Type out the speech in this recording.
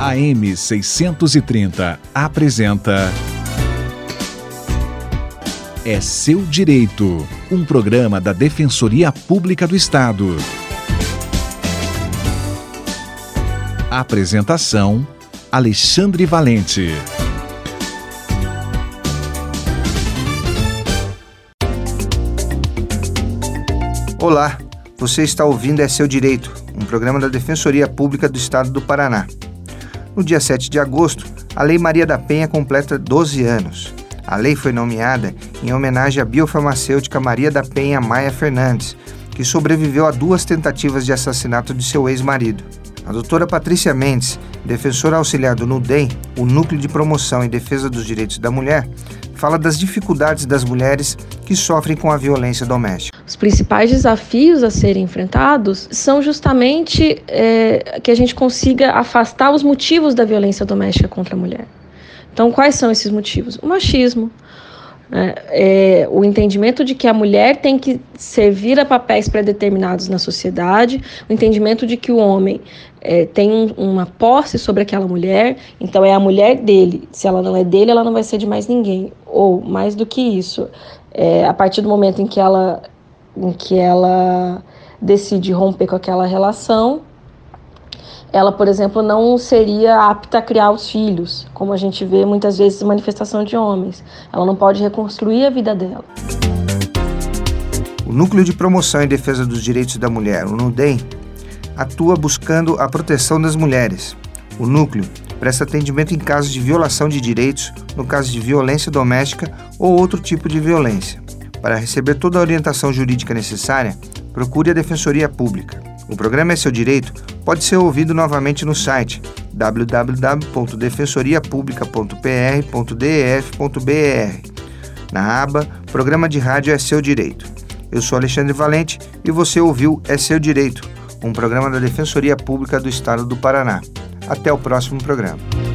AM 630 apresenta É Seu Direito, um programa da Defensoria Pública do Estado. Apresentação: Alexandre Valente. Olá, você está ouvindo É Seu Direito, um programa da Defensoria Pública do Estado do Paraná. No dia 7 de agosto, a Lei Maria da Penha completa 12 anos. A lei foi nomeada em homenagem à biofarmacêutica Maria da Penha Maia Fernandes, que sobreviveu a 2 tentativas de assassinato de seu ex-marido. A doutora Patrícia Mendes, defensora auxiliar do NUDEM, o Núcleo de Promoção e Defesa dos Direitos da Mulher, fala das dificuldades das mulheres que sofrem com a violência doméstica. Os principais desafios a serem enfrentados são justamente que a gente consiga afastar os motivos da violência doméstica contra a mulher. Então, quais são esses motivos? O machismo, o entendimento de que a mulher tem que servir a papéis pré-determinados na sociedade, o entendimento de que o homem tem uma posse sobre aquela mulher, então é a mulher dele. Se ela não é dele, ela não vai ser de mais ninguém. Ou, mais do que isso, a partir do momento em que ela decide romper com aquela relação, ela, por exemplo, não seria apta a criar os filhos, como a gente vê muitas vezes manifestação de homens. Ela não pode reconstruir a vida dela. O Núcleo de Promoção e Defesa dos Direitos da Mulher, o NUDEM, atua buscando a proteção das mulheres. O núcleo presta atendimento em casos de violação de direitos, no caso de violência doméstica ou outro tipo de violência. Para receber toda a orientação jurídica necessária, procure a Defensoria Pública. O programa É Seu Direito pode ser ouvido novamente no site www.defensoriapublica.pr.def.br, na aba Programa de Rádio É Seu Direito. Eu sou Alexandre Valente e você ouviu É Seu Direito, um programa da Defensoria Pública do Estado do Paraná. Até o próximo programa.